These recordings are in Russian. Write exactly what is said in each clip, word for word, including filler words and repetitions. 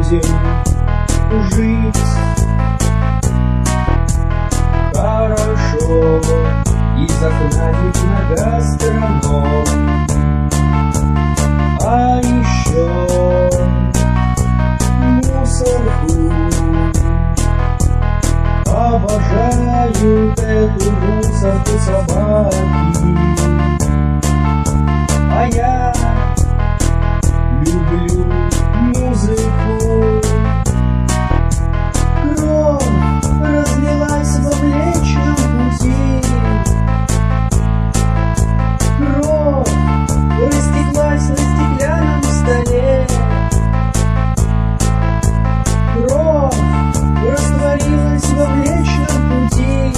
будем жить хорошо. Из окна видно гастроном. А еще мусорку. Обожают эту мусорку собаки. А я люблю музыку. Кровь разлилась во Млечном Пути. Кровь растеклась на стеклянном столе. Кровь растворилась во Млечном Пути.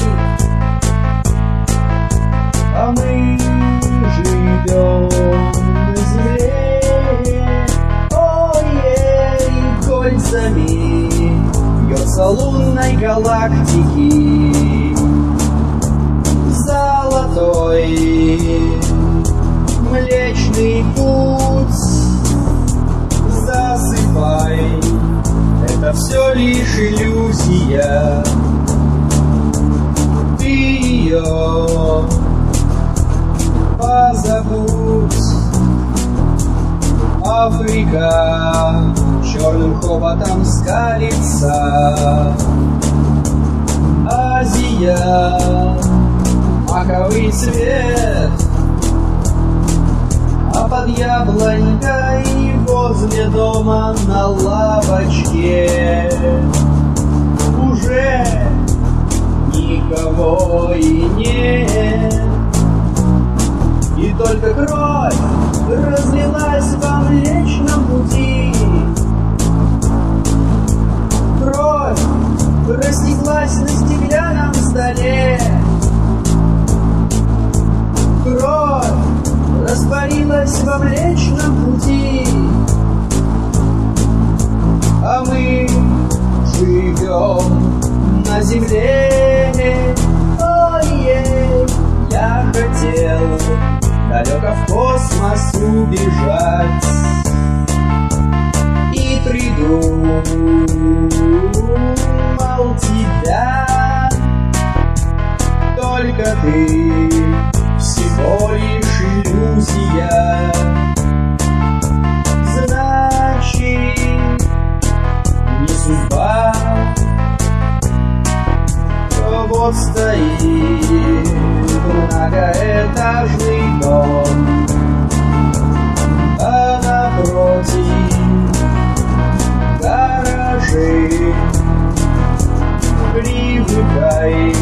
А мы живем на земле. Ой-ей, кольцами бьется лунной галактики золотой Млечный Путь. Засыпай, это все лишь иллюзия. Ты ее позабудь. Африка черным хоботом скалится. Азия маковый цвет. А под яблонькой возле дома на лавочке уже никого и нет. И только кровь разлилась во Млечном Пути. Кровь растеклась на стеклянном столе. Кровь растворилась во Млечном Пути. А мы живем на земле. Ой-ей, я хотел далеко в космос убежать и придумал тебя. Только ты всего лишь иллюзия. Значит, не судьба. Вот стоит многоэтажный дом, а напротив гаражи. Привыкай,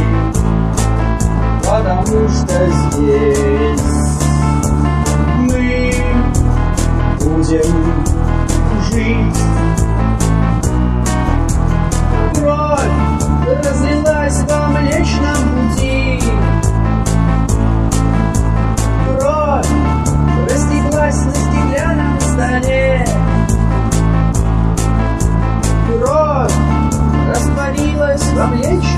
потому что здесь мы будем жить. Кровь разлилась во Млечном Пути. Кровь растеклась на стеклянном столе. Кровь растворилась во Млечном